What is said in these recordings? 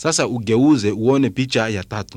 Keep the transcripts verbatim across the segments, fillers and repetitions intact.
Sasa ugeuze uone picha ya tatu.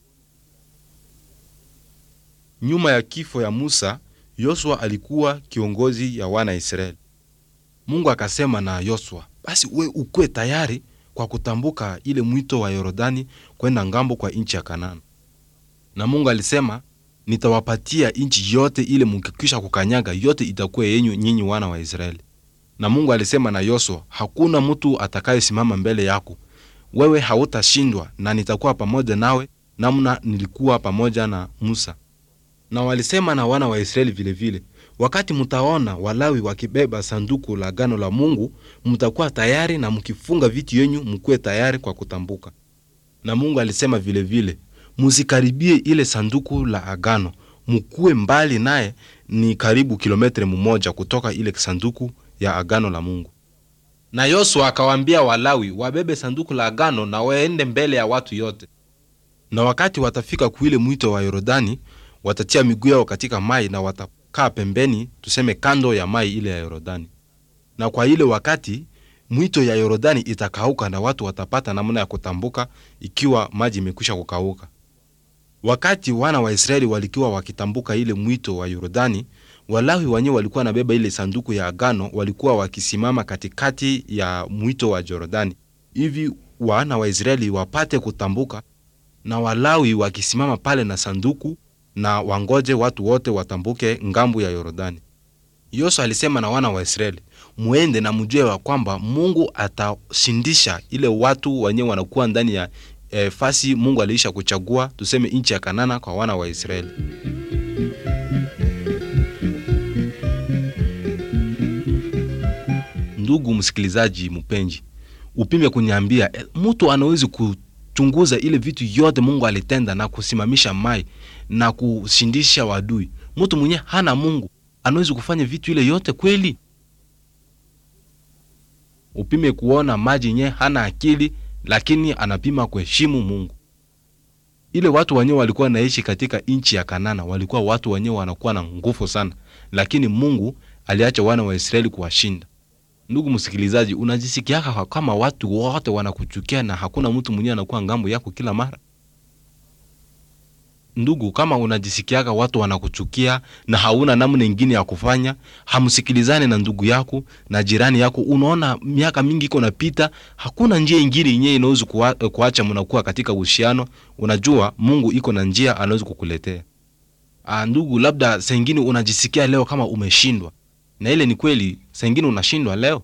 Nyuma ya kifo ya Musa, Yoshua alikuwa kiongozi ya wana Israeli. Mungu akasema na Yoshua, basi we ukue tayari kwa kutambuka ile mwito wa Yordani kwenda ngambo kwa nchi ya Kanaani. Na Mungu alisema, nitawapatia nchi yote ile mkikisha kukanyaga, yote itakuwa yenyu nyinyi wana wa Israeli. Na Mungu alisema na Yoshua, hakuna mtu atakayesimama mbele yako. Wewe hautashindwa na nitakuwa pamoja nawe namna nilikuwa pamoja na Musa. Na walisema na wana wa Israeli vile vile, wakati mtaona Walawi wakibeba sanduku la agano la Mungu, mtakuwa tayari na mkifunga vitu yenu mkue tayari kwa kutambuka. Na Mungu alisema vile vile, msikaribie ile sanduku la agano, mkue mbali naye, ni karibu kilometre mmoja kutoka ile sanduku ya agano la Mungu. Na Yoshua akawaambia Walawi wabebe sanduku la agano na waende mbele ya watu yote. Na wakati watafika kuile mwito wa Yordani, watatia miguu yao katika mai na watakaa pembeni, tuseme kando ya mai ile ya Yordani. Na kwa ile wakati mwito ya Yordani itakauka na watu watapata namna ya kutambuka ikiwa maji imekwisha kukauka. Wakati wana wa Israeli walikuwa wakitambuka ile mwito wa Yordani, Walawi wenyewe walikuwa nabeba ile sanduku ya agano, walikuwa wakisimama katikati ya mwito wa Yordani, hivi wana wa Israeli wapate kutambuka, na Walawi wakisimama pale na sanduku na wangoje watu wote watambuke ngambo ya Yordani. Yoshua alisema na wana wa Israeli, muende na mjue wa kwamba Mungu atashindisha ile watu wenyewe wanakuwa ndani ya e, fasi Mungu alisha kuchagua, tuseme nchi ya Kanaani kwa wana wa Israeli. Ndugu msikilizaji mpenzi, upime kuniambia, mtu anawezi kuchunguza ile vitu yote Mungu alitenda na kusimamisha mai na kushindisha wadui? Mtu mwenye hana Mungu anawezi kufanya vitu ile yote kweli? Upime kuona maji nye hana akili, lakini anapima kuheshimu Mungu. Ile watu wenyewe walikuwa naishi katika nchi ya Kanaani, walikuwa watu wenyewe wanakuwa na nguvu sana, lakini Mungu aliacha wana wa Israeli kuwashinda. Ndugu msikilizaji, unajisikia kama watu wote wanakuchukia na hakuna mtu mwenye anakuwa ngambo yako kila mara? Ndugu, kama unajisikia watu wanakuchukia na hauna namna nyingine ya kufanya, hamsikilizane na ndugu yako na jirani yako, unaona miaka mingi iko napita, hakuna njia nyingine yenyewe inaweza kuacha mnakuwa katika uhusiano, unajua Mungu iko na njia anaweza kukuletea. Ah, ndugu, labda saa nyingine unajisikia leo kama umeshindwa. Na ile ni kweli, saa nyingine unashindwa leo.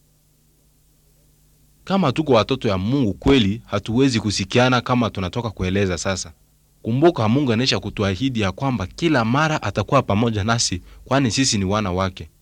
Kama tuko watoto ya Mungu kweli, hatuwezi kusikiana kama tunatoka kueleza sasa. Kumbuka Mungu anaisha kutuahidi ya kwamba kila mara atakuwa pamoja nasi, kwani sisi ni wana wake.